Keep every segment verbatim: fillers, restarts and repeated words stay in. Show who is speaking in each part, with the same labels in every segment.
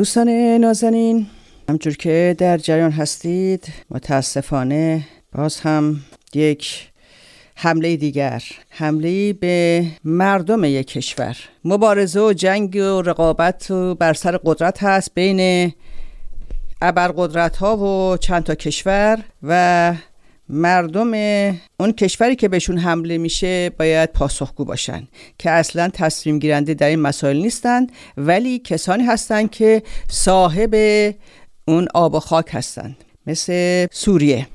Speaker 1: دوستان نازنین، همچون که در جریان هستید، متاسفانه باز هم یک حمله دیگر، حمله به مردم یک کشور، مبارزه و جنگ و رقابت و بر سر قدرت هست بین ابرقدرت ها و چند تا کشور و مردم اون کشوری که بهشون حمله میشه باید پاسخگو باشن که اصلا تصمیم گیرنده در این مسائل نیستند، ولی کسانی هستند که صاحب اون آب و خاک هستند، مثل سوریه.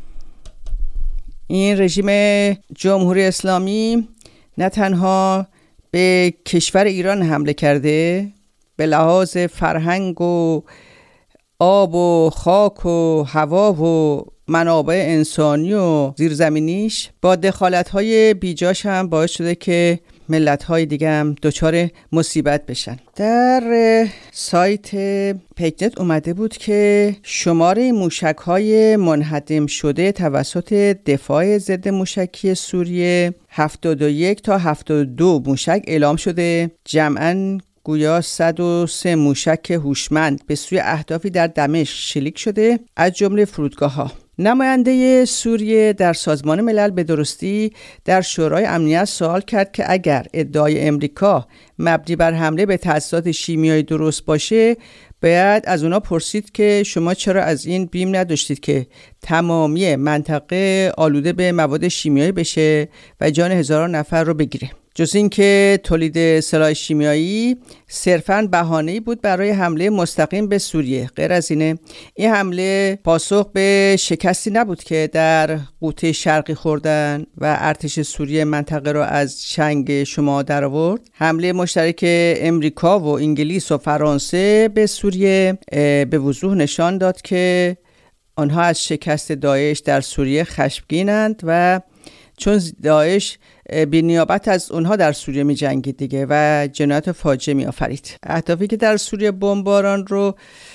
Speaker 1: این رژیم جمهوری اسلامی نه تنها به کشور ایران حمله کرده، به لحاظ فرهنگ و آب و خاک و هوا و منابع انسانی و زیرزمینیش با دخالت‌های بیجاش هم باعث شده که ملت‌های دیگه هم دچار مصیبت بشن. در سایت پیکنت اومده بود که شماره موشک‌های منهدم شده توسط دفاع ضد موشکی سوریه هفتاد و یک تا هفتاد و دو موشک اعلام شده، جمعاً گویا صد و سه موشک هوشمند به سوی اهدافی در دمشق شلیک شده، از جمله فرودگاه‌ها. نماینده سوریه در سازمان ملل به درستی در شورای امنیت سوال کرد که اگر ادعای امریکا مبنی بر حمله به تاسیسات شیمیایی درست باشه، باید از اونا پرسید که شما چرا از این بیم نداشتید که تمامی منطقه آلوده به مواد شیمیایی بشه و جان هزاران نفر رو بگیره. جز این که تولید سلاح شیمیایی صرفاً بهانه‌ای بود برای حمله مستقیم به سوریه. غیر از اینه، این حمله پاسخ به شکستی نبود که در قوطه شرقی خوردن و ارتش سوریه منطقه را از چنگ شما در آورد. حمله مشترک امریکا و انگلیس و فرانسه به سوریه به وضوح نشان داد که آنها از شکست داعش در سوریه خشمگینند و چون داعش بی نیابت از اونها در سوریه می جنگید دیگه و جنایت فاجعه می آفرید. اهدافی که در سوریه بمباران رو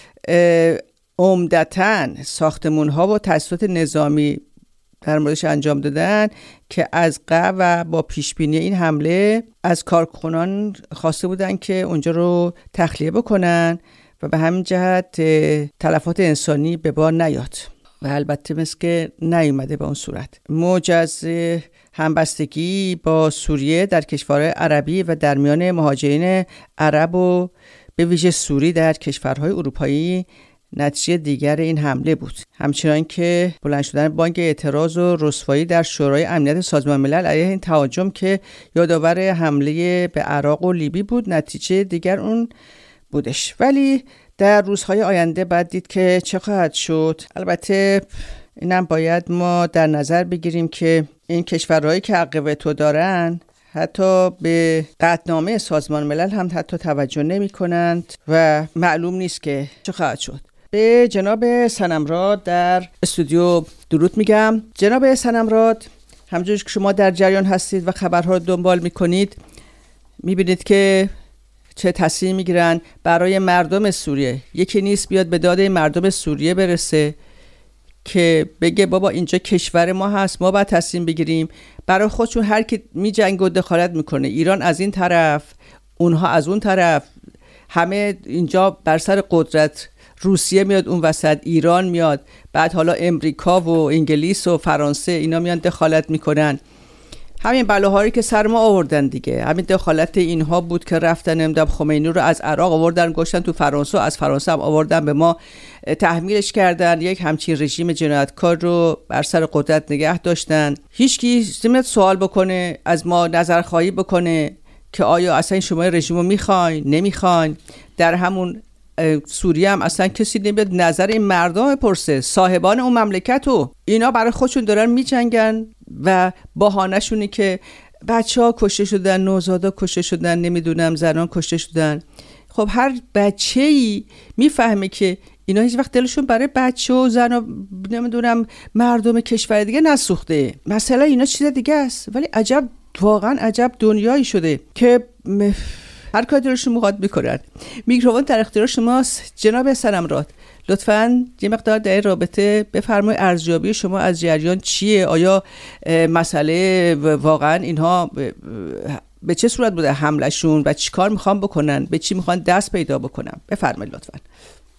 Speaker 1: عمدتاً ساختمون ها و تاسیسات نظامی در موردش انجام دادن که از قبل و با پیش بینی این حمله از کارکنان خواسته بودن که اونجا رو تخلیه بکنن و به همین جهت تلفات انسانی به بار نیاد و البته مثل که نیومده به اون صورت. موج از همبستگی با سوریه در کشورهای عربی و در میان مهاجرین عرب و به ویژه سوری در کشورهای اروپایی نتیجه دیگر این حمله بود. همچنان که بلند شدن بانگ اعتراض و رسوایی در شورای امنیت سازمان ملل علیه این تهاجم که یادآور حمله به عراق و لیبی بود، نتیجه دیگر اون بودش. ولی در روزهای آینده باید دید که چه خواهد شد. البته اینم باید ما در نظر بگیریم که این کشورهایی که حق وتو دارن حتی به قطعنامه سازمان ملل هم حتی توجه نمی کنند و معلوم نیست که چه خواهد شد. به جناب صنمراد در استودیو درود میگم. جناب صنمراد، همونجوری که شما در جریان هستید و خبرها رو دنبال میکنید، میبینید که چه تصمیم میگیرن برای مردم سوریه. یکی نیست بیاد به داد مردم سوریه برسه که بگه بابا اینجا کشور ما هست، ما باید تصمیم بگیریم. برای خودشون هر کی میجنگه و دخالت میکنه، ایران از این طرف، اونها از اون طرف، همه اینجا بر سر قدرت. روسیه میاد اون وسط، ایران میاد، بعد حالا امریکا و انگلیس و فرانسه اینا میان دخالت میکنن. همین بلاهایی که سر ما آوردن دیگه، همین دخالت اینها بود که رفتن امداد خمینی رو از عراق آوردن گذاشتن تو فرانسه، از فرانسه هم آوردن به ما تحمیلش کردن، یک همچین رژیم جنایتکار رو بر سر قدرت نگه داشتن. هیچکی نمیاد سوال بکنه، از ما نظرخواهی بکنه که آیا اصلا شما رژیم رو میخواین نمیخواین. در همون سوریه هم اصلا کسی نمیاد نظر این مردم بپرسه، صاحبان اون مملکتو. اینا برای خودشون دارن میجنگن و بهانه‌شونه که بچه‌ها کشته شدن، نوزادا کشته شدن، نمیدونم زنان کشته شدن. خب هر بچه‌ای میفهمه که اینا هیچ وقت دلشون برای بچه و زن و نمیدونم مردم کشور دیگه نسوخته. مثلا اینا چیز دیگه است. ولی عجب، واقعا عجب دنیایی شده که هر کاری دلشون میخواد میکنن. میکروفون در اختیار شماست جناب صنمراد. لطفاً یه مقدار در این رابطه بفرمایید ارزیابی شما از جریان چیه؟ آیا مسئله واقعا اینها به چه صورت بوده حملشون و چی کار میخوان بکنن، به چی میخوان دست پیدا بکنن؟ بفرمایید لطفاً.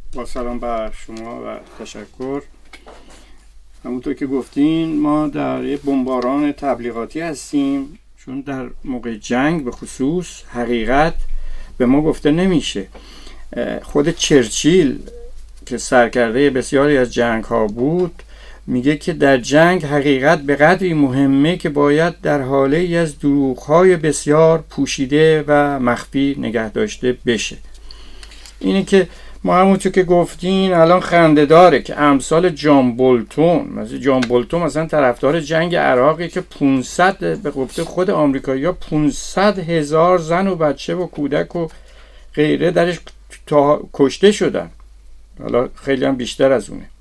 Speaker 2: با سلام بر شما و تشکر. همونطور که گفتین ما در یک بمباران تبلیغاتی هستیم، چون در موقع جنگ به خصوص حقیقت به ما گفته نمیشه. خود چرچیل که سرکرده بسیاری از جنگ ها بود میگه که در جنگ حقیقت به قدری مهمه که باید در حاله ای از دروغ های بسیار پوشیده و مخفی نگه داشته بشه. اینه که ما همونطور که گفتین الان خنده داره که امثال جان بولتون، مثلا جان بولتون مثلا طرفدار جنگ عراقی که پانصد به گفته خود آمریکایی‌ها پانصد هزار زن و بچه و کودک و غیره درش تا کشته شدن، حالا خیلی هم بیشتر از اونه.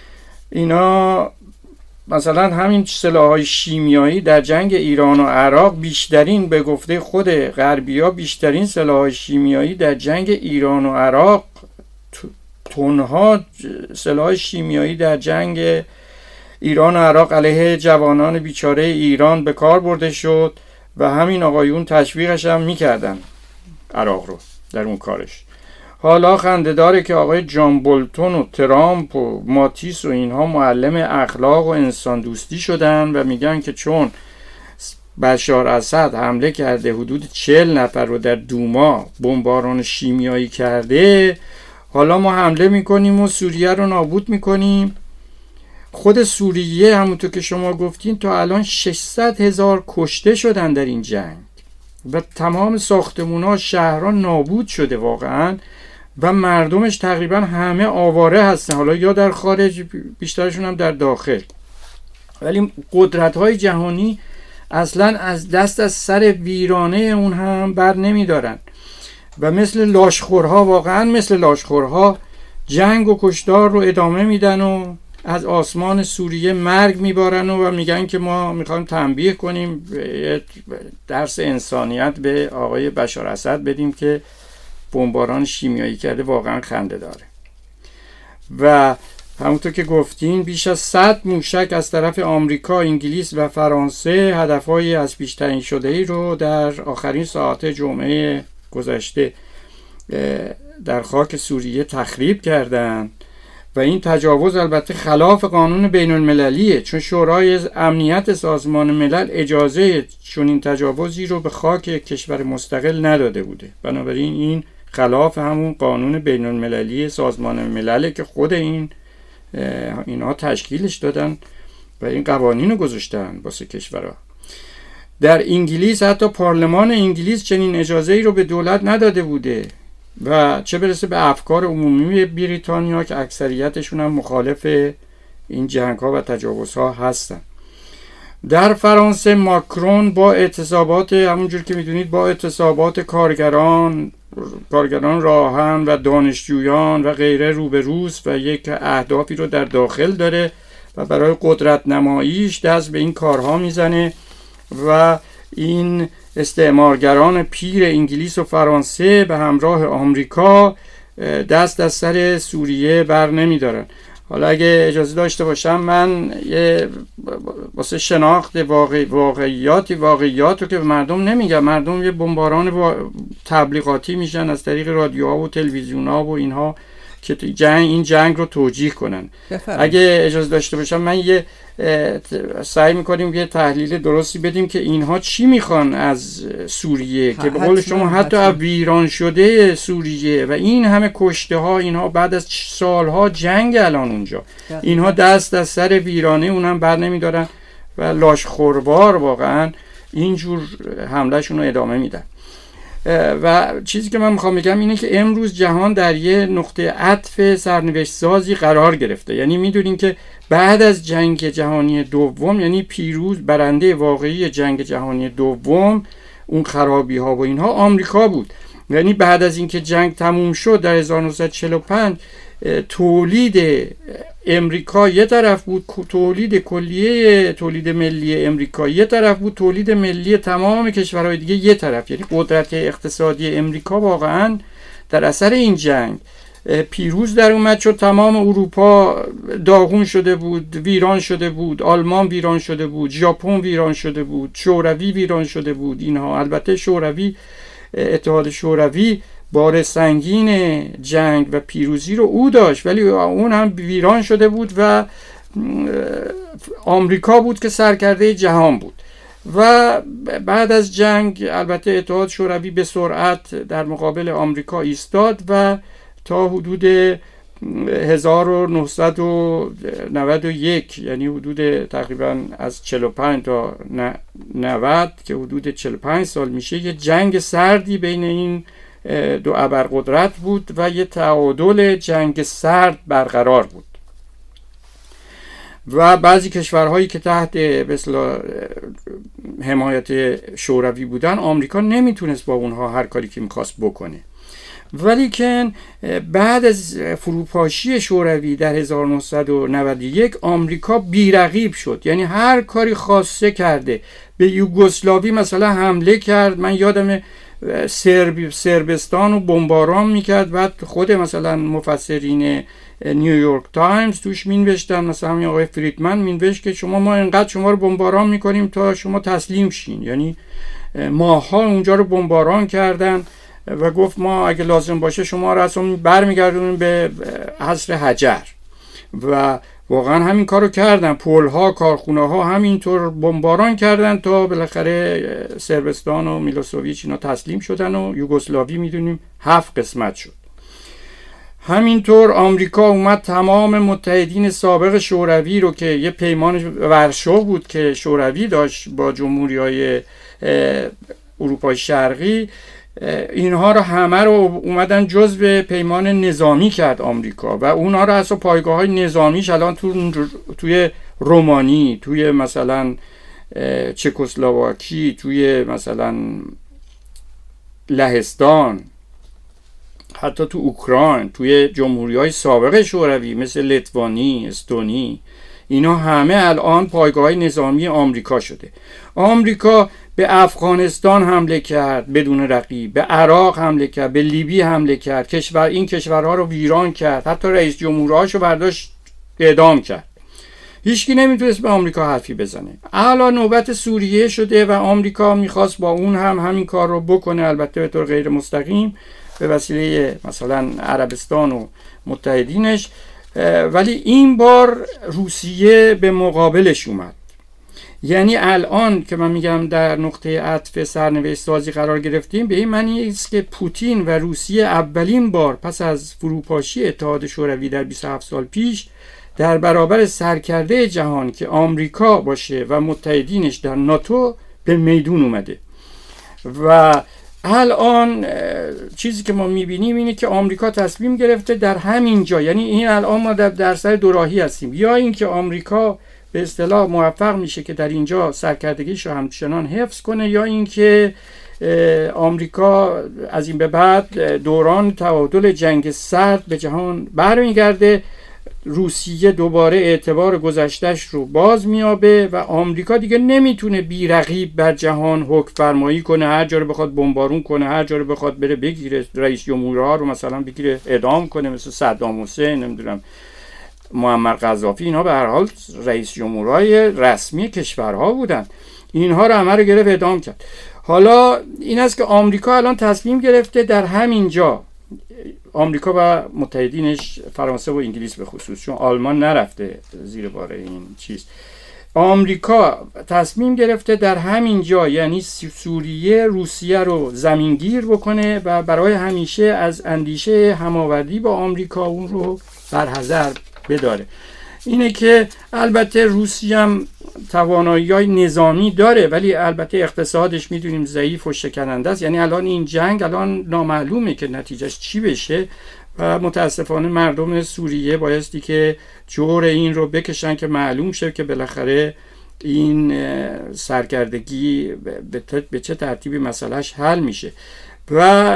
Speaker 2: اینا مثلا همین سلاح‌های شیمیایی در جنگ ایران و عراق بیشترین به گفته خود غربی‌ها بیشترین سلاح‌های شیمیایی در جنگ ایران و عراق، تنها سلاح شیمیایی در جنگ ایران و عراق علیه جوانان بیچاره ایران به کار برده شد و همین آقایون تشویقش هم میکردن عراق رو در اون کارش. حالا خنده داره که آقای جان بولتون و ترامپ و ماتیس و اینها معلم اخلاق و انسان دوستی شدن و میگن که چون بشار اسد حمله کرده حدود چهل نفر رو در دوما بمباران شیمیایی کرده، حالا ما حمله میکنیم و سوریه رو نابود میکنیم. خود سوریه همونطور که شما گفتین تا الان ششصد هزار کشته شدن در این جنگ و تمام ساختمونا شهرها نابود شده واقعا و مردمش تقریبا همه آواره هستن، حالا یا در خارج بیشترشون هم در داخل. ولی قدرت های جهانی اصلا از دست از سر ویرانه اون هم بر نمی دارن و مثل لاشخورها، واقعا مثل لاشخورها جنگ و کشتار رو ادامه میدن و از آسمان سوریه مرگ میبارن و میگن که ما میخوایم تنبیه کنیم، درس انسانیت به آقای بشار اسد بدیم که بمباران شیمیایی کرده. واقعا خنده داره. و همونطور که گفتین بیش از صد موشک از طرف آمریکا، انگلیس و فرانسه هدفهای از پیش تعیین شده‌ای رو در آخرین ساعات جمعه گذشته در خاک سوریه تخریب کردند و این تجاوز البته خلاف قانون بین المللیه، چون شورای امنیت سازمان ملل اجازه چنین تجاوزی رو به خاک کشور مستقل نداده بوده. بنابراین این خلاف همون قانون بین المللی سازمان ملل که خود این اینا تشکیلش دادن و این قوانین رو گذاشتن واسه کشورها. در انگلیس حتی پارلمان انگلیس چنین اجازه‌ای رو به دولت نداده بوده و چه برسه به افکار عمومی بریتانیا که اکثریتشون هم مخالف این جنگ‌ها و تجاوزها هستن. در فرانسه ماکرون با اعتصابات، همونجور که میدونید با اعتصابات کارگران کارگران راهن و دانشجویان و غیره روبروست و یک اهدافی رو در داخل داره و برای قدرت نماییش دست به این کارها میزنه و این استعمارگران پیر انگلیس و فرانسه به همراه آمریکا دست از سر سوریه بر نمیدارن. حالا اگه اجازه داشته باشم من یه واسه شناخت واقع واقعیاتی واقعیات رو که مردم نمیگن، مردم یه بمباران تبلیغاتی میشن از طریق رادیوها و تلویزیونها و اینها که جنگ این جنگ رو توجیه کنن. بفرم. اگه اجازه داشته باشم من یه سعی میکنیم یه تحلیل درستی بدیم که اینها چی میخوان از سوریه که به قول شما حتی ویران شده سوریه و این همه کشته ها، اینها بعد از سالها جنگ الان اونجا اینها دست از سر ویرانه اونم بر نمیدارن و لاشخوروار واقعا اینجور حملهشون رو ادامه میدن. و چیزی که من میخوام بگم اینه که امروز جهان در یه نقطه عطف سرنوشت سازی قرار گرفته. یعنی میدونین که بعد از جنگ جهانی دوم، یعنی پیروز برنده واقعی جنگ جهانی دوم، اون خرابی ها و اینها آمریکا بود. یعنی بعد از اینکه جنگ تموم شد در هزار و نهصد و چهل و پنج تولید امریکا یه طرف بود، تولید کلیه تولید ملی امریکا یه طرف بود، تولید ملی تمام کشورهای دیگه یه طرف. یعنی قدرت اقتصادی امریکا واقعا در اثر این جنگ پیروز در اومد، چون تمام اروپا داغون شده بود، ویران شده بود، آلمان ویران شده بود، ژاپن ویران شده بود، شوروی ویران شده بود. اینها البته شوروی، اتحاد شوروی بار سنگین جنگ و پیروزی رو او داشت، ولی اون هم ویران شده بود و آمریکا بود که سرکرده جهان بود. و بعد از جنگ البته اتحاد شوروی به سرعت در مقابل آمریکا ایستاد و تا حدود هزار و نهصد و نود و یک، یعنی حدود تقریبا از چهل و پنج تا نود که حدود چهل و پنج سال میشه، یه جنگ سردی بین این دو ابرقدرت بود و یه تعادل جنگ سرد برقرار بود و بعضی کشورهایی که تحت به اصطلاح حمایت شوروی بودن، آمریکا نمیتونست با اونها هر کاری که میخواست بکنه. ولی که بعد از فروپاشی شوروی در هزار و نهصد و نود و یک آمریکا بیرقیب شد، یعنی هر کاری خواسته کرده. به یوگسلاوی مثلا حمله کرد، من یادم سرب سربستان رو بمباران میکرد، بعد خود مثلا مفسرین نیویورک تایمز توش مینوشتن، مثلا همین آقای فریدمن مینوشت که شما ما اینقدر شما رو بمباران میکنیم تا شما تسلیم شین، یعنی ماها اونجا رو بمباران کردن و گفت ما اگه لازم باشه شما رو اصلا برمیگردونیم به عصر حجر. و واقعا همین کارو کردن، پل‌ها، کارخونه‌ها همینطور بمباران کردن تا بالاخره سربستان و میلوسوویچ اینا تسلیم شدن و یوگسلاوی میدونیم هفت قسمت شد. همینطور آمریکا اومد تمام متحدین سابق شوروی رو که یه پیمان ورشو بود که شوروی داشت با جمهوری‌های اروپای شرقی، اینها رو همه رو اومدن جزو پیمان نظامی کرد آمریکا و اونها رو اصلا پایگاه‌های نظامیش الان تو توی رومانی، توی مثلا چکسلواکی، توی مثلا لهستان، حتی تو اوکراین، توی جمهوری‌های سابق شوروی مثل لیتوانی، استونی، اینا همه الان پایگاه‌های نظامی آمریکا شده. آمریکا به افغانستان حمله کرد بدون رقیب، به عراق حمله کرد، به لیبی حمله کرد، کشور این کشورها رو ویران کرد، حتی رئیس جمهورهاشو برداشت اعدام کرد. هیچکی نمیتونست به آمریکا حرفی بزنه. الان نوبت سوریه شده و آمریکا میخواست با اون هم همین کار رو بکنه، البته به طور غیر مستقیم به وسیله مثلا عربستان و متحدینش، ولی این بار روسیه به مقابلش اومد. یعنی الان که من میگم در نقطه عطف سرنوشت سازی قرار گرفتیم، به این معنی است که پوتین و روسیه اولین بار پس از فروپاشی اتحاد شوروی در بیست و هفت سال پیش در برابر سرکرده جهان که آمریکا باشه و متحدینش در ناتو به میدون اومده. و الان چیزی که ما میبینیم اینه که آمریکا تصمیم گرفته در همین جا، یعنی این الان ما در, در سر دوراهی هستیم، یا اینکه آمریکا به اصطلاح موفق میشه که در اینجا سرکردگیش رو همچنان حفظ کنه، یا اینکه آمریکا از این به بعد دوران تعادل جنگ سرد به جهان برمیگرده، روسیه دوباره اعتبار گذشتهش رو باز میابه و آمریکا دیگه نمیتونه بی‌رقیب بر جهان حکم فرمایی کنه، هر جا رو بخواد بمبارون کنه، هر جا رو بخواد بره بگیره، رئیس جمهورها رو مثلا بگیره اعدام کنه، مثل صدام حسین، نمیدونم معمر قذافی، اینا به هر حال رئیس جمهورهای رسمی کشورها بودن، اینها رو همه رو گرفت اعدام کرد. حالا این است که آمریکا الان تصمیم گرفته در همین جا، آمریکا و متحدینش فرانسه و انگلیس به خصوص، چون آلمان نرفته زیر بار این چیز، آمریکا تصمیم گرفته در همین جا یعنی سوریه روسیه رو زمینگیر بکنه و برای همیشه از اندیشه هماوردی با آمریکا اون رو برحذر بداره. اینه که البته روسیه هم توانایی‌های نظامی داره، ولی البته اقتصادش میدونیم ضعیف و شکننده است. یعنی الان این جنگ الان نامعلومه که نتیجهش چی بشه و متاسفانه مردم سوریه بایستی که جور این رو بکشن که معلوم شه که بالاخره این سرکردگی به چه ترتیبی مسئلهش حل میشه. و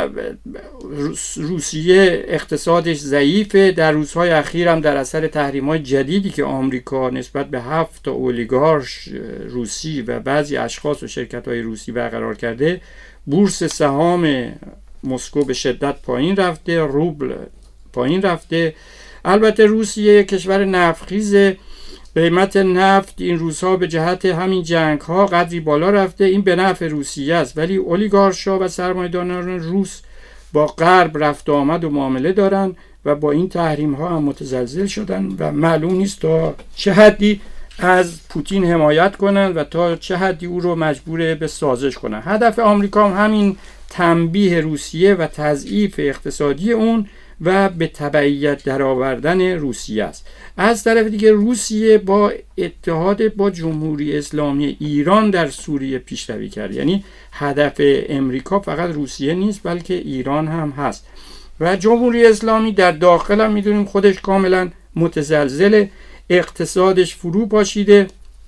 Speaker 2: روسیه اقتصادش ضعیفه، در روزهای اخیر هم در اثر تحریم‌های جدیدی که آمریکا نسبت به هفت اولیگارش روسی و بعضی اشخاص و شرکت‌های روسی برقرار کرده، بورس سهام مسکو به شدت پایین رفته، روبل پایین رفته. البته روسیه کشور نفتخیزه، قیمت نفت این روزها به جهت همین جنگ ها قدری بالا رفته، این به نفع روسیه است، ولی اولیگارشا و سرمایه‌داران روس با غرب رفت و آمد و معامله دارن و با این تحریم ها هم متزلزل شدن و معلوم نیست تا چه حدی از پوتین حمایت کنن و تا چه حدی او رو مجبور به سازش کنن. هدف آمریکا هم همین تنبیه روسیه و تضعیف اقتصادی اون و به تبعیت درآوردن روسیه است. از طرف دیگه روسیه با اتحاد با جمهوری اسلامی ایران در سوریه پیشروی کرد. یعنی هدف امریکا فقط روسیه نیست بلکه ایران هم هست و جمهوری اسلامی در داخل هم میدونیم خودش کاملا متزلزل، اقتصادش فرو پاشیده،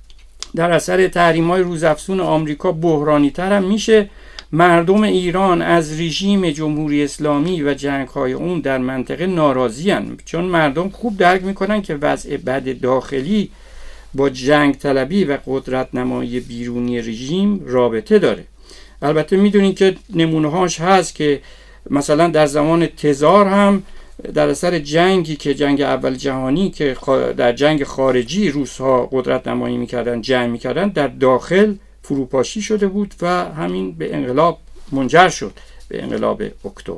Speaker 2: در اثر تحریم‌های روزافزون آمریکا بحرانی تر هم میشه. مردم ایران از رژیم جمهوری اسلامی و جنگ‌های اون در منطقه ناراضی هستند، چون مردم خوب درک میکنن که وضع بد داخلی با جنگ طلبی و قدرت نمایی بیرونی رژیم رابطه داره. البته میدونین که نمونه‌هاش هست که مثلا در زمان تزار هم در اثر جنگی که جنگ اول جهانی که در جنگ خارجی روس‌ها قدرت نمایی میکردن، جنگ میکردن، در داخل فروپاشی شده بود و همین به انقلاب منجر شد، به انقلاب اکتبر.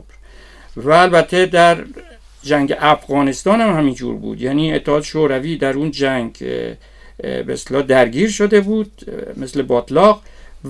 Speaker 2: و البته در جنگ افغانستان هم همینجور بود، یعنی اتحاد شوروی در اون جنگ به اصطلاح درگیر شده بود مثل باطلاق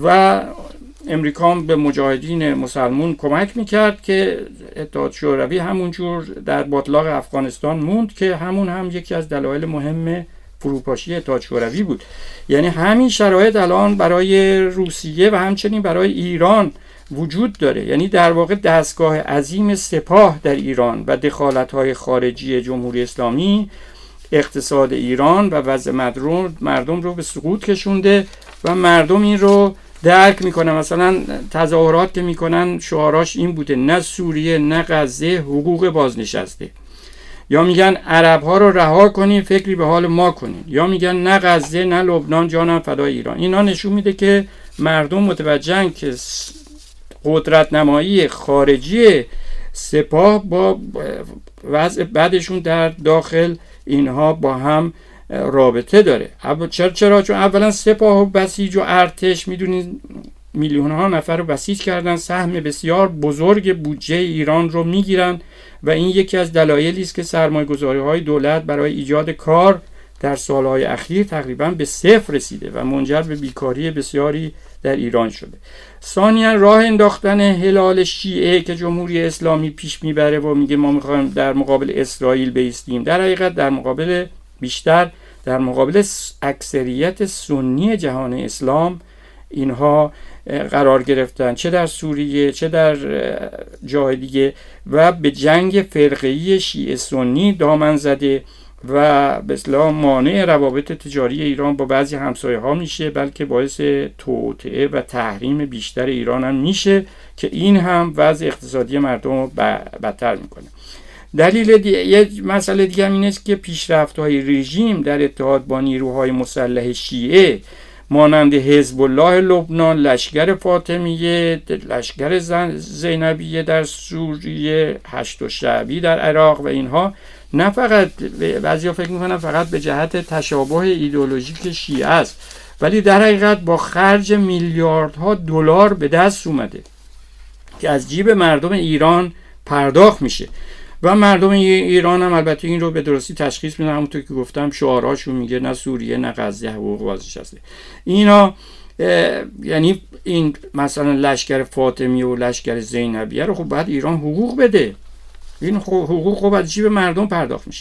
Speaker 2: و امریکا هم به مجاهدین مسلمون کمک میکرد که اتحاد شوروی همونجور در باطلاق افغانستان موند که همون هم یکی از دلایل مهم فروپاشی اتحاد شوروی بود. یعنی همین شرایط الان برای روسیه و همچنین برای ایران وجود داره. یعنی در واقع دستگاه عظیم سپاه در ایران و دخالت‌های خارجی جمهوری اسلامی اقتصاد ایران و وضع مردم رو به سقوط کشونده و مردم این رو درک میکنن. مثلا تظاهرات که میکنن شعاراش این بوده: نه سوریه نه غزه، حقوق بازنشسته. یا میگن عرب ها رو رها کنین، فکری به حال ما کنین. یا میگن نه غزه نه لبنان، جانم فدای ایران. اینا نشون میده که مردم متوجهن که قدرت نمایی خارجی سپاه با وضع بعدشون در داخل اینها با هم رابطه داره. چرا چرا چون اولا سپاه و بسیج و ارتش میدونید میلیون ها نفر رو بسیج کردن، سهم بسیار بزرگ بودجه ایران رو میگیرن و این یکی از دلایلی است که سرمایه‌گذاری های دولت برای ایجاد کار در سالهای اخیر تقریبا به صفر رسیده و منجر به بیکاری بسیاری در ایران شده. ثانیاً راه انداختن هلال شیعه که جمهوری اسلامی پیش میبره و میگه ما میخوایم در مقابل اسرائیل بایستیم، در حقیقت در مقابل بیشتر در مقابل اکثریت سنی جهان اسلام اینها قرار گرفتن، چه در سوریه چه در جای دیگه، و به جنگ فرقه‌ای شیعه سنی دامن زده و به اصطلاح مانع روابط تجاری ایران با بعضی همسایه ها میشه، بلکه باعث توطئه و تحریم بیشتر ایران هم میشه که این هم وضع اقتصادی مردم رو بدتر میکنه. دلیل دیگه، یه مسئله دیگه هم این است که پیشرفت‌های رژیم در اتحاد با نیروهای مسلح شیعه مانند حزب الله لبنان، لشکر فاطمیه، لشکر زینبیه در سوریه، هشت شعبی در عراق و اینها نه فقط بعضیا فکر میکنن فقط به جهت تشابه ایدئولوژیک شیعه است، ولی در حقیقت با خرج میلیاردها دلار به دست اومده که از جیب مردم ایران پرداخت میشه و مردم ایران هم البته این رو به درستی تشخیص میدن. همونطور که گفتم شعاراشون میگه نه سوریه نه غزه، حقوق بازنشسته. اینا یعنی این مثلا لشکر فاطمیه و لشکر زینبیه رو خب باید ایران حقوق بده، این حقوق خب از جیب مردم پرداخت میشه.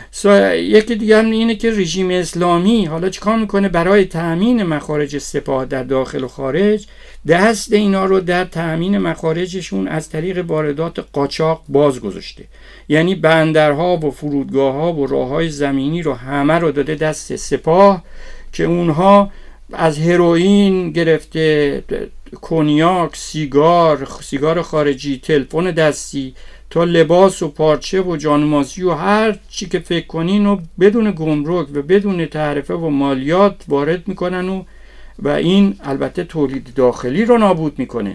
Speaker 2: یکی دیگه هم اینه که رژیم اسلامی حالا چیکار میکنه برای تأمین مخارج سپاه در داخل و خارج، دست اینا رو در تأمین مخارجشون از طریق واردات قاچاق باز گذاشته. یعنی بندرها و فرودگاه‌ها و راه‌های زمینی رو همه رو داده دست سپاه که اونها از هروئین گرفته کنیاک، سیگار، سیگار خارجی، تلفن دستی تا لباس و پارچه و جانمازی و هر چی که فکر کنین و بدون گمرک و بدون تعرفه و مالیات وارد میکنن و و این البته تولید داخلی رو نابود میکنه.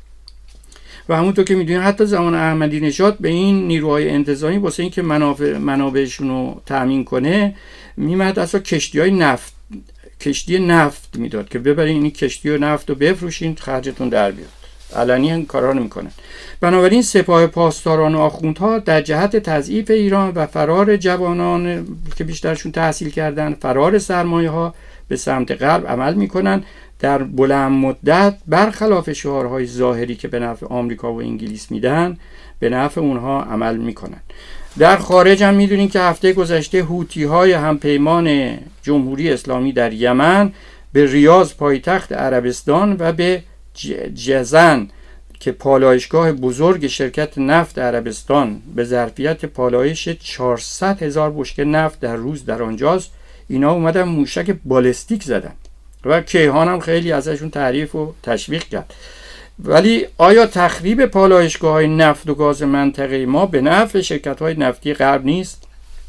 Speaker 2: و همونطور که میدونین حتی زمان احمدی نژاد به این نیروهای انتظامی واسه اینکه منافع منابعشون رو تامین کنه میمد اصلا کشتی‌های نفت کشتی نفت میداد که ببرین این کشتی و نفت رو بفروشین خرجتون در بیاد. علنی این کارا رو میکنن. بنابراین سپاه پاسداران و آخوندها در جهت تضعیف ایران و فرار جوانان که بیشترشون تحصیل کردن، فرار سرمایه ها به سمت غرب عمل میکنن. در بلند مدت برخلاف شعارهای ظاهری که به نفع آمریکا و انگلیس میدن، به نفع اونها عمل میکنن. در خارج هم میدونین که هفته گذشته حوتی های همپیمان جمهوری اسلامی در یمن به ریاض پایتخت عربستان و به جزن که پالایشگاه بزرگ شرکت نفت عربستان به ظرفیت پالایش چهارصد هزار بشکه نفت در روز در آنجاست، اینا اومدن موشک بالستیک زدن و کیهان هم خیلی ازشون تعریف و تشویق کرد. ولی آیا تخریب پالایشگاه‌های نفت و گاز منطقه ما به نفع شرکت‌های نفتی غرب نیست؟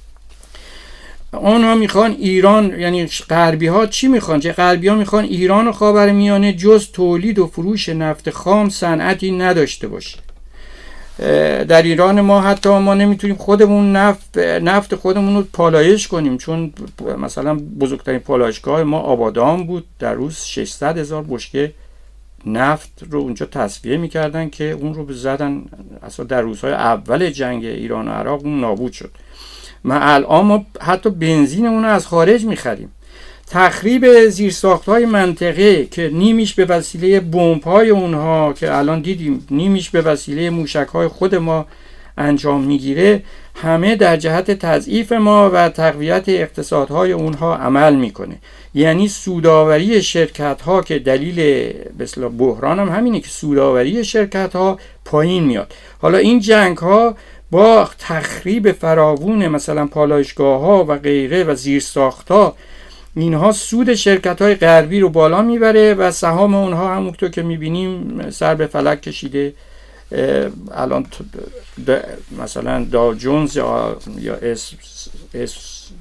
Speaker 2: آنها میخوان ایران، یعنی غربی ها چی میخوان؟ چه غربی ها میخوان ایران و خاورمیانه جز تولید و فروش نفت خام صنعتی نداشته باشه. در ایران ما حتی ما نمیتونیم خودمون نفت نفت خودمون رو پالایش کنیم، چون مثلا بزرگترین پالایشگاه ما آبادان بود، در روز ششصد هزار بشکه نفت رو اونجا تصفیه میکردن که اون رو زدن، اصلا در روزهای اول جنگ ایران و عراق اون نابود شد. ما الان ما حتی بنزینمون رو از خارج میخریم. تخریب زیرساخت‌های منطقه که نیمیش به وسیله بمب‌های اونها که الان دیدیم، نیمیش به وسیله موشک‌های خود ما انجام میگیره، همه در جهت تضعیف ما و تقویت اقتصادهای اونها عمل میکنه. یعنی سوداوری شرکت‌ها که دلیل به اصطلاح بحران هم همینه که سوداوری شرکت‌ها پایین میاد. حالا این جنگ‌ها با تخریب فراوون مثلا پالایشگاه‌ها و غیره و زیرساخت‌ها، اینها سود شرکت‌های غربی رو بالا میبره و سهام اونها همونطور که میبینیم سر به فلک کشیده. الان مثلا داو جونز یا یا اس اس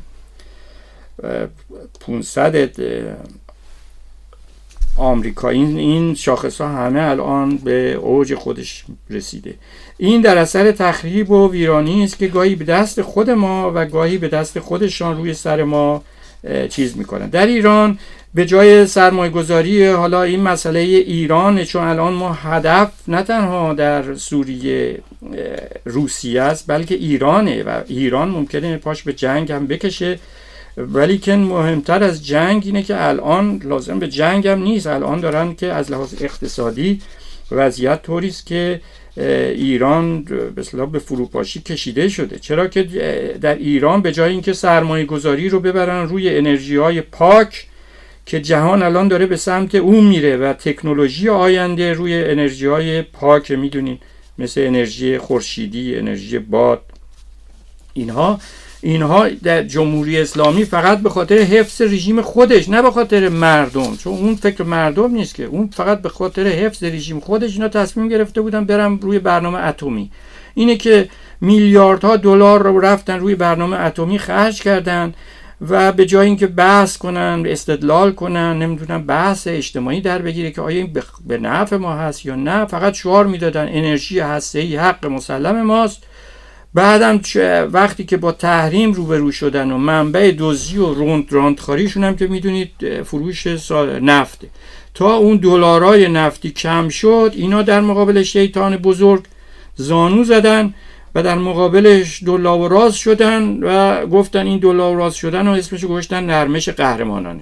Speaker 2: پانصد آمریکا، این این شاخص‌ها همه الان به اوج خودش رسیده. این در اثر تخریب و ویرانی است که گاهی به دست خود ما و گاهی به دست خودشان روی سر ما چیز میکنن. در ایران به جای سرمایه گذاری، حالا این مسئله ایران، چون الان ما هدف نه تنها در سوریه روسیه است بلکه ایرانه و ایران ممکنه پاش به جنگ هم بکشه، ولی که مهمتر از جنگ اینه که الان لازم به جنگ هم نیست. الان دارن که از لحاظ اقتصادی وضعیت طوری است که ایران به اصطلاح به فروپاشی کشیده شده. چرا که در ایران به جای اینکه سرمایه گذاری رو ببرن روی انرژی های پاک که جهان الان داره به سمت اون میره و تکنولوژی آینده روی انرژی های پاک میدونین، مثل انرژی خورشیدی، انرژی باد، اینها اینها در جمهوری اسلامی فقط به خاطر حفظ رژیم خودش، نه به خاطر مردم، چون اون فکر مردم نیست که، اون فقط به خاطر حفظ رژیم خودش اینا تصمیم گرفته بودن برن روی برنامه اتمی. اینه که میلیاردها دلار رو رفتن روی برنامه اتمی خرج کردن و به جای اینکه بحث کنن، استدلال کنن، نمیدونم بحث اجتماعی در بگیره که آیا این به نفع ما هست یا نه، فقط شعار میدادن انرژی هسته‌ای حق مسلم ماست. بعدم وقتی که با تحریم روبرو شدن و منبع دزدی و روند راندخاریشون هم که میدونید فروش نفته، تا اون دلارای نفتی کم شد، اینا در مقابل شیطان بزرگ زانو زدن و در مقابلش دولا و راز شدن و گفتن این دولا و راز شدن و اسمشو گذاشتن نرمش قهرمانانه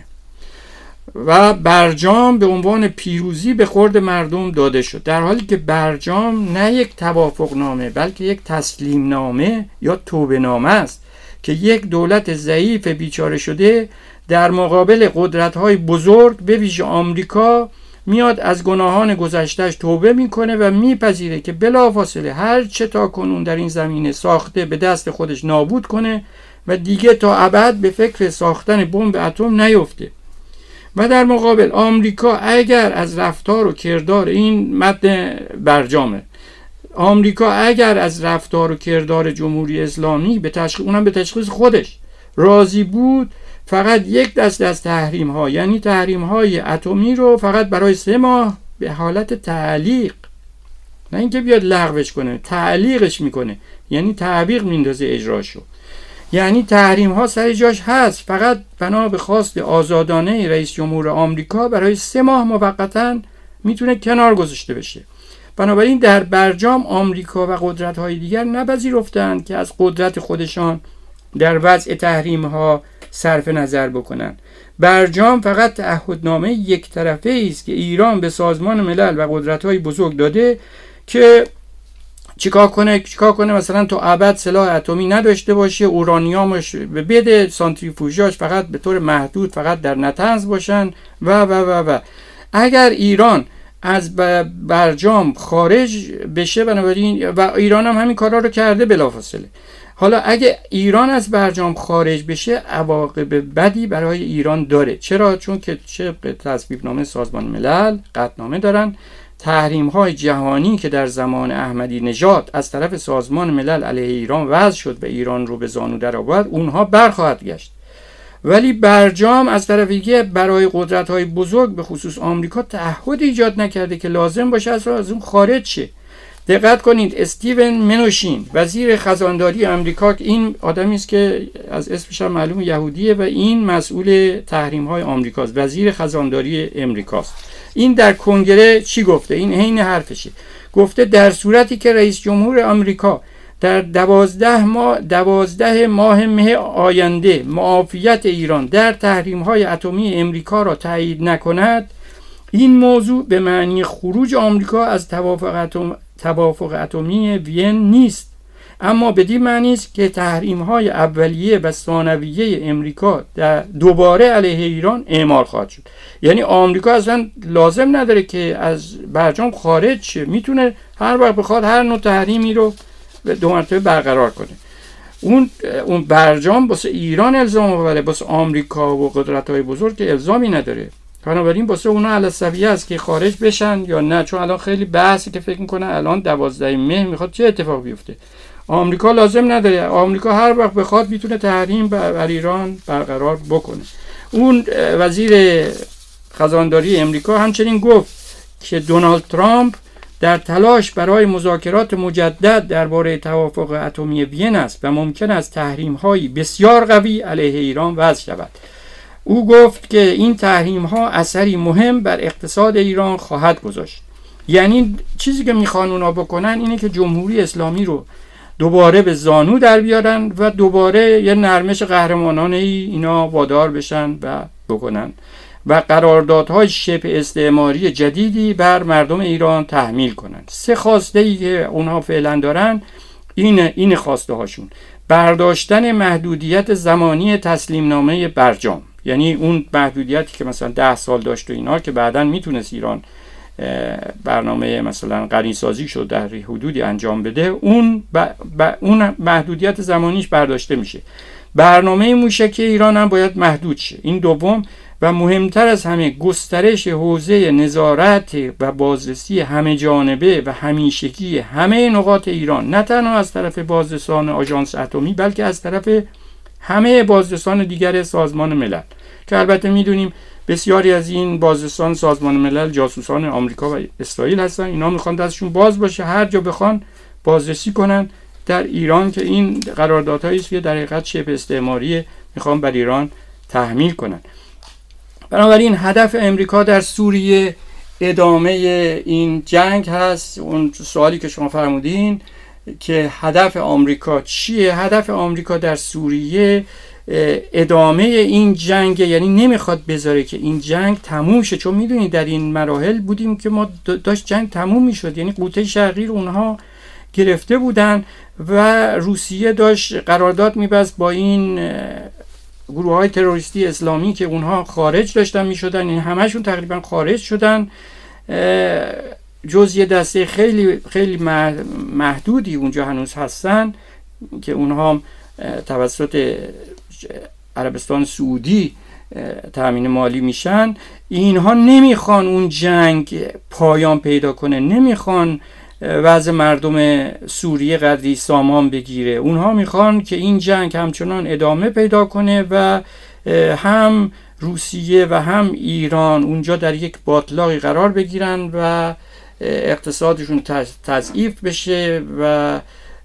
Speaker 2: و برجام به عنوان پیروزی به خورد مردم داده شد، در حالی که برجام نه یک توافق نامه بلکه یک تسلیم نامه یا توبه نامه است که یک دولت ضعیف بیچاره شده در مقابل قدرت‌های بزرگ به ویژه آمریکا میاد از گناهان گذشتهش توبه میکنه و میپذیره که بلافاصله هر چه تا کنون در این زمینه ساخته به دست خودش نابود کنه و دیگه تا ابد به فکر ساختن بمب اتم نیفته. و در مقابل آمریکا اگر از رفتار و کردار، این متن برجامه، آمریکا اگر از رفتار و کردار جمهوری اسلامی به تشخیص، اونم به تشخیص خودش راضی بود، فقط یک دست از تحریم ها، یعنی تحریم های اتمی رو فقط برای سه ماه به حالت تعلیق، نه اینکه بیاد لغوش کنه، تعلیقش میکنه، یعنی تعبیق میندازه اجراشو، یعنی تحریم ها سر جاش هست، فقط بنا به خواست آزادانه رئیس جمهور آمریکا برای سه ماه موقتا میتونه کنار گذاشته بشه. بنابراین در برجام آمریکا و قدرت‌های دیگر نپذیرفتند که از قدرت خودشان در وضع تحریم‌ها صرف نظر بکنند. برجام فقط تعهدنامه یک طرفه است که ایران به سازمان ملل و قدرت‌های بزرگ داده که چیکار کنه چیکار کنه مثلا تو ابد سلاح اتمی نداشته باشه، اورانیومش بده، سانتریفوژاش فقط به طور محدود فقط در نتنز باشن و و و و اگر ایران از برجام خارج بشه، بنابراین و ایران هم همین کارا رو کرده بلافاصله. حالا اگه ایران از برجام خارج بشه عواقب بدی برای ایران داره. چرا؟ چون که طبق تصویبنامه سازمان ملل قطعنامه دارن تحریم های جهانی که در زمان احمدی نژاد از طرف سازمان ملل علیه ایران وضع شد و ایران رو به زانو در آورد، اونها برخواهد گشت. ولی برجام از طرف دیگه برای قدرت های بزرگ به خصوص آمریکا تعهد ایجاد نکرده که لازم باشه از اون خارج شه. دقت کنید، استیون منوشین وزیر خزانداری آمریکا، این آدمی است که از اسمش هم معلوم یهودیه و این مسئول تحریم های آمریکاست، وزیر خزانداری آمریکاست. این در کنگره چی گفته؟ این عین حرفشه. گفته در صورتی که رئیس جمهور آمریکا در دوازده ماه دوازده ماه مه آینده معافیت ایران در تحریم های اتمی آمریکا را تایید نکند، این موضوع به معنی خروج آمریکا از توافق اتم توافق اتمی وین نیست، اما بدین معنی است که تحریم های اولیه و ثانویه امریکا در دوباره علیه ایران اعمال خواهد شد. یعنی آمریکا اصلا لازم نداره که از برجام خارج شه، میتونه هر وقت بخواد هر نوع تحریمی رو دو مرتبه برقرار کنه. اون اون برجام واسه ایران الزام آوره، واسه آمریکا و قدرت‌های بزرگ که الزامی نداره. بنابراین واسه اونا علاسویه است که خارج بشن یا نه، چون الان خیلی بحثی که فکر میکنه الان دوازده مه میخواد چه اتفاق بیفته. آمریکا لازم نداره، آمریکا هر وقت بخواد میتونه تحریم بر ایران برقرار بکنه. اون وزیر خزانداری امریکا همچنین گفت که دونالد ترامپ در تلاش برای مذاکرات مجدد درباره توافق اتمی وین است و ممکن است تحریم‌های بسیار قوی علیه ایران وضع شود. او گفت که این تحریم‌ها اثری مهم بر اقتصاد ایران خواهد گذاشت. یعنی چیزی که میخوان اونا بکنن اینه که جمهوری اسلامی رو دوباره به زانو در بیارن و دوباره یه نرمش قهرمانانه ای اینا وادار بشن و بکنن و قراردادهای شبه استعماری جدیدی بر مردم ایران تحمیل کنن. سه خواسته ای که اونها فعلا دارن این این خواسته هاشون: برداشتن محدودیت زمانی تسلیم نامه برجام، یعنی اون محدودیتی که مثلا ده سال داشت و اینا که بعداً میتونست ایران برنامه مثلا غنیسازی شد در حدودی انجام بده، اون ب... ب... اون محدودیت زمانیش برداشته میشه. برنامه موشکی ایران هم باید محدود شه. این دوم و مهمتر از همه گسترش حوزه نظارت و بازرسی همه جانبه و همیشگی همه نقاط ایران، نه تنها از طرف بازرسان آژانس اتمی بلکه از طرف همه بازرسان دیگر سازمان ملل، که البته میدونیم بسیاری از این بازرسان سازمان ملل جاسوسان آمریکا و اسرائیل هستن. اینا میخوان دستشون باز باشه، هر جا بخوان بازرسی کنن در ایران، که این قراردادهایی است که در حقیقت شبه استعماری میخوان بر ایران تحمیل کنن. بنابراین هدف امریکا در سوریه ادامه این جنگ هست. اون سوالی که شما فرمودین که هدف آمریکا چیه؟ هدف آمریکا در سوریه ادامه این جنگ، یعنی نمیخواد بذاره که این جنگ تموم شه، چون میدونید در این مراحل بودیم که ما داشت جنگ تموم میشد، یعنی قوطه شرقی رو اونها گرفته بودن و روسیه داشت قرارداد میبست با این گروه های تروریستی اسلامی که اونها خارج داشتن میشدن، این همشون تقریبا خارج شدن، جز یه دسته خیلی خیلی محدودی اونجا هنوز هستن که اونها توسط عربستان سعودی تامین مالی میشن. اینها نمیخوان اون جنگ پایان پیدا کنه، نمیخوان وضع مردم سوریه قدری سامان بگیره. اونها میخوان که این جنگ همچنان ادامه پیدا کنه و هم روسیه و هم ایران اونجا در یک باطلاقی قرار بگیرن و اقتصادشون تضعیف بشه و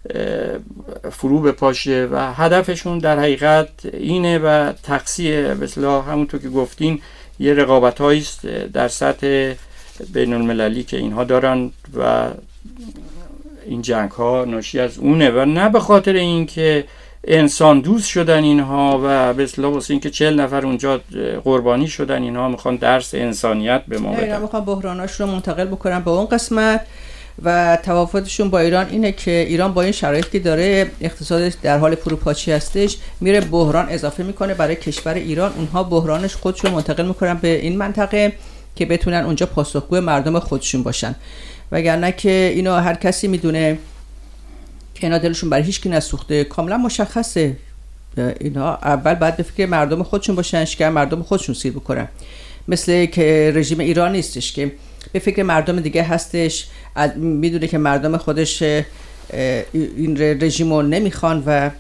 Speaker 2: فرو بپاشه و هدفشون در حقیقت اینه و تقصیه به اصطلاح همونطور که گفتین یه رقابت‌هایی است در سطح بین المللی که اینها دارن و این جنگ ها ناشی از اونه و نه به خاطر اینکه انسان دوست شدن اینها و به اصطلاح واسه اینکه چهل نفر اونجا قربانی شدن. اینها میخوان درس انسانیت به ما بدن.
Speaker 1: اینا میخوان بحراناش رو منتقل بکنن به اون قسمت و توافقشون با ایران اینه که ایران با این شرایطی که داره اقتصادش در حال فروپاشی هستش میره بحران اضافه میکنه برای کشور ایران. اونها بحرانش خودشون منتقل میکنن به این منطقه که بتونن اونجا پاسخگوی مردم خودشون باشن، وگرنه که اینا هر کسی میدونه که اینا دلشون برای هیچ کی نسوخته. کاملا مشخصه اینا اول باید به فکر مردم خودشون باشن، شکر مردم خودشون سیر بکنن. مثل که رژیم ایران نیستش که به فکر مردم دیگه هستش، میدونه که مردم خودش این رژیم رو نمیخوان و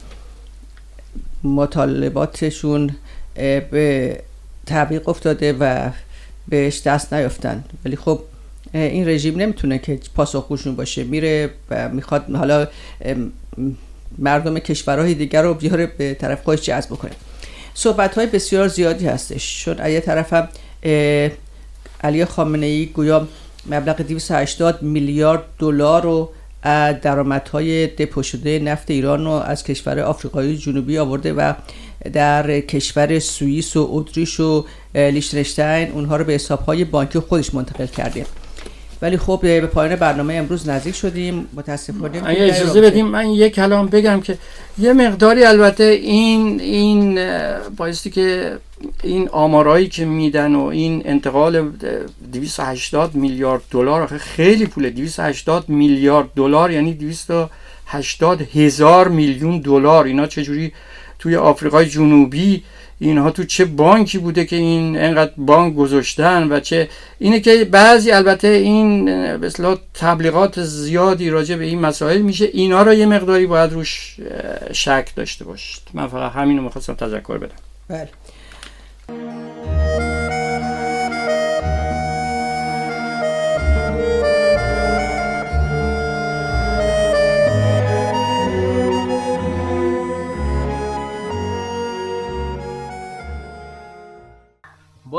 Speaker 1: مطالباتشون به تعویق افتاده و بهش دست نیافتن. ولی خب این رژیم نمیتونه که پاسخگوشون باشه، میره و میخواد حالا مردم کشورهای دیگر رو بیاره به طرف خودش جذب بکنه. صحبت‌های بسیار زیادی هستش، چون از یه طرف هم علی خامنه‌ای گویا مبلغ دویست و هشتاد میلیارد دلار رو از درآمدهای دپو شده نفت ایران رو از کشور آفریقای جنوبی آورده و در کشور سوئیس و اتریش و لیشتنشتاین اونها رو به حساب‌های بانکی خودش منتقل کرده. ولی خب به پایان برنامه امروز نزدیک شدیم متاسفانه.
Speaker 2: اگه اجازه بدیم من یک کلام بگم که یه مقداری البته این این بایستی که این آمارایی که میدن و این انتقال دویست و هشتاد میلیارد دلار آخه خیلی پوله. دویست و هشتاد میلیارد دلار یعنی دویست و هشتاد هزار میلیون دلار. اینا چجوری توی آفریقای جنوبی، اینها تو چه بانکی بوده که این انقدر بانک گذاشتن و چه اینه که بعضی البته این به اصطلاح تبلیغات زیادی راجع به این مسائل میشه، اینا رو یه مقداری باید روش شک داشته باشید. من فقط همین رو می‌خواستم تذکر بدم.
Speaker 1: بله.